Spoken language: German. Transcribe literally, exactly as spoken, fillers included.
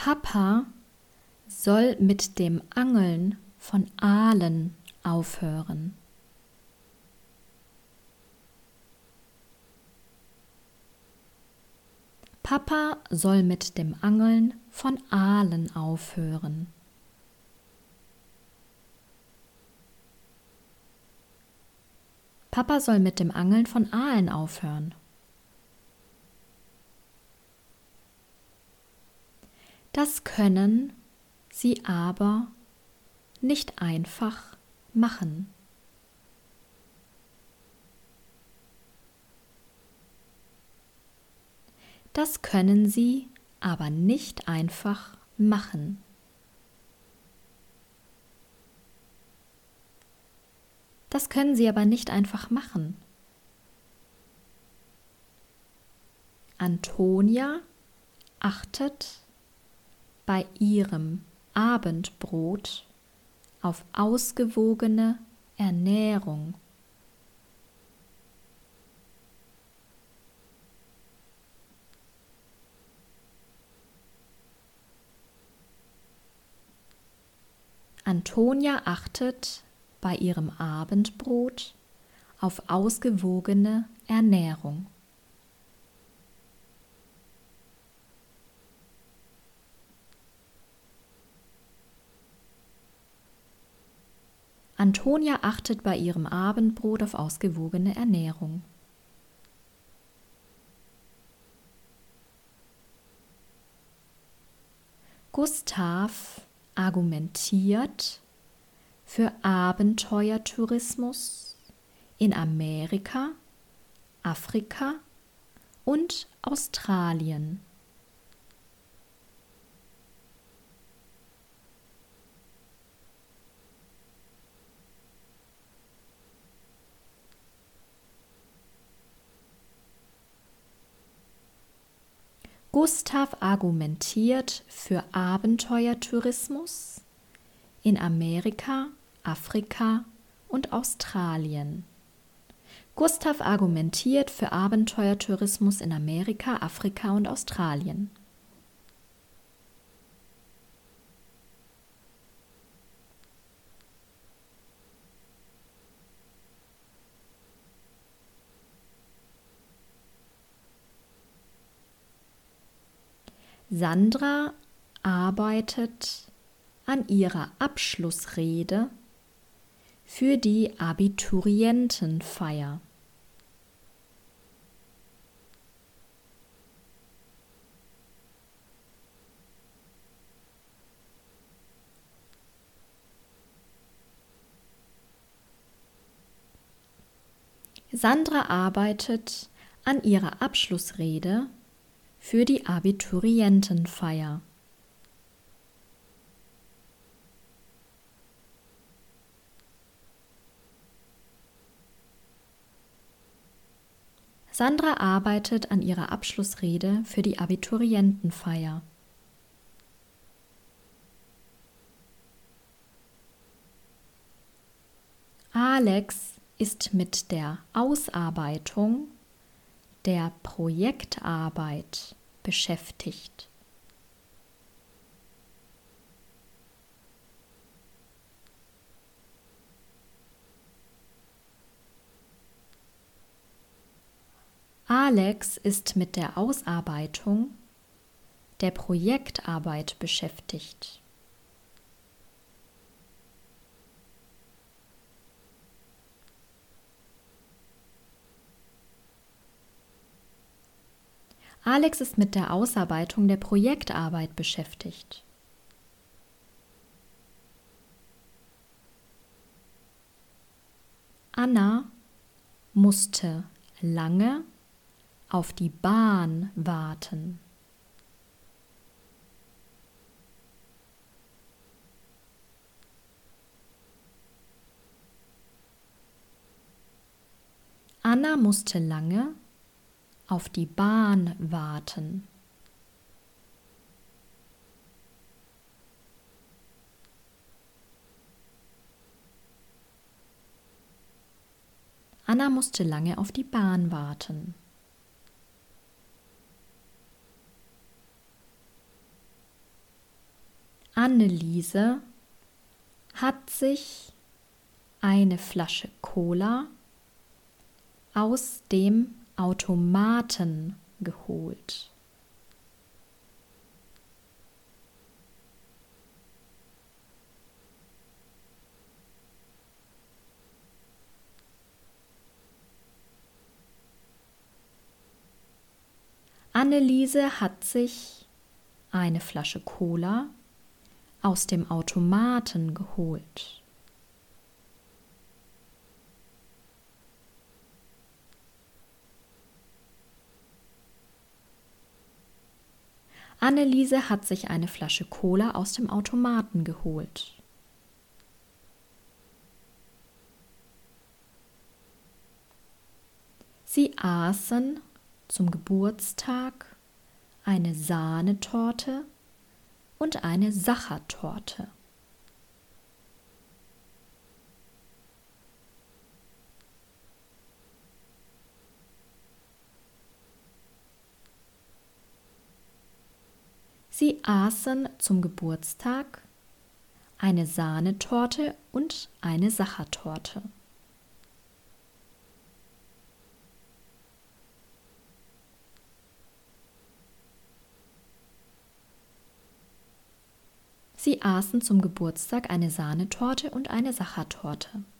Papa soll mit dem Angeln von Aalen aufhören. Papa soll mit dem Angeln von Aalen aufhören. Papa soll mit dem Angeln von Aalen aufhören. Das können sie aber nicht einfach machen. Das können sie aber nicht einfach machen. Das können sie aber nicht einfach machen. Antonia achtet bei ihrem Abendbrot auf ausgewogene Ernährung. Antonia achtet bei ihrem Abendbrot auf ausgewogene Ernährung. Antonia achtet bei ihrem Abendbrot auf ausgewogene Ernährung. Gustav argumentiert für Abenteuertourismus in Amerika, Afrika und Australien. Gustav argumentiert für Abenteuertourismus in Amerika, Afrika und Australien. Gustav argumentiert für Abenteuertourismus in Amerika, Afrika und Australien. Sandra arbeitet an ihrer Abschlussrede für die Abiturientenfeier. Sandra arbeitet an ihrer Abschlussrede für die Abiturientenfeier. Sandra arbeitet an ihrer Abschlussrede für die Abiturientenfeier. Alex ist mit der Ausarbeitung der Projektarbeit beschäftigt. Alex ist mit der Ausarbeitung der Projektarbeit beschäftigt. Alex ist mit der Ausarbeitung der Projektarbeit beschäftigt. Anna musste lange auf die Bahn warten. Anna musste lange auf die Bahn warten. Anna musste lange auf die Bahn warten. Anneliese hat sich eine Flasche Cola aus dem Automaten geholt. Anneliese hat sich eine Flasche Cola aus dem Automaten geholt. Anneliese hat sich eine Flasche Cola aus dem Automaten geholt. Sie aßen zum Geburtstag eine Sahnetorte und eine Sachertorte. Sie aßen zum Geburtstag eine Sahnetorte und eine Sachertorte. Sie aßen zum Geburtstag eine Sahnetorte und eine Sachertorte.